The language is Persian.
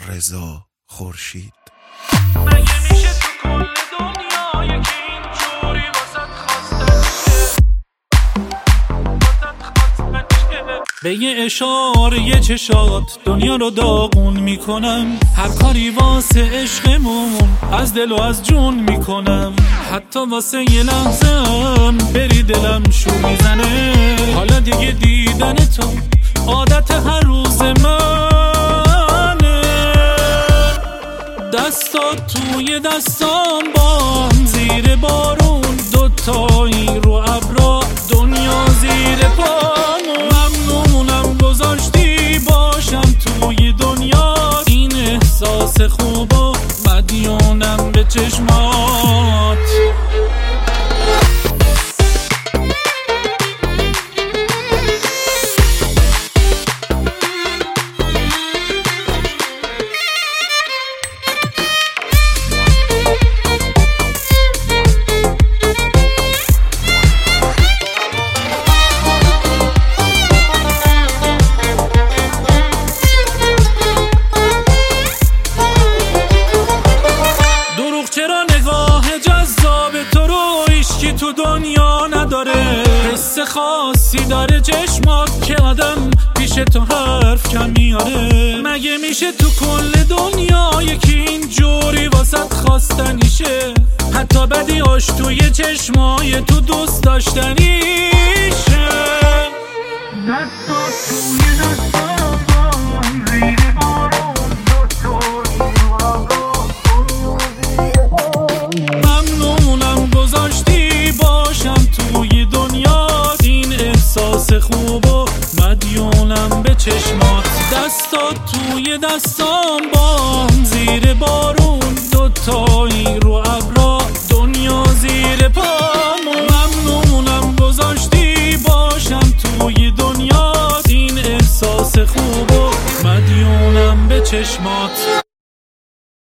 رضا خورشید. مگه میشه تو کل دنیا یکی اینجوری واسط خواستنیه به یه اشاره چشات دنیا رو داغون میکنم، هر کاری واسه عشقمون از دل و از جون میکنم، حتی واسه یه لحظه‌ام بری دلم شو میزنه. حالا دیگه دیدن تو عادت هر روز منه، دستات توی دستام بام زیر بارون، دوتایی رو ابرا دنیا زیر پامون. ممنونم گذاشتی باشم توی دنیا، این احساس خوب و مدیونم به چشمات. تو دنیا نداره، حس خاصی داره چشمات که آدم پیش تو حرف کم میاره. مگه میشه تو کل دنیا یکی اینجوری واسط خواستنیشه، حتی بدیاش توی چشمای تو دوست داشتنیشه. دستات توی دستام بام زیر بارون، دوتایی رو ابرا دنیا زیر پامون. ممنونم گذاشتی باشم توی دنیا، این احساس خوب و مدیونم به چشمات. دستات توی دستام بام زیر بارون، دوتایی رو ابرا دنیا زیر پامون. ممنونم گذاشتی باشم توی دنیا، این احساس خوب و مدیونم به چشمات.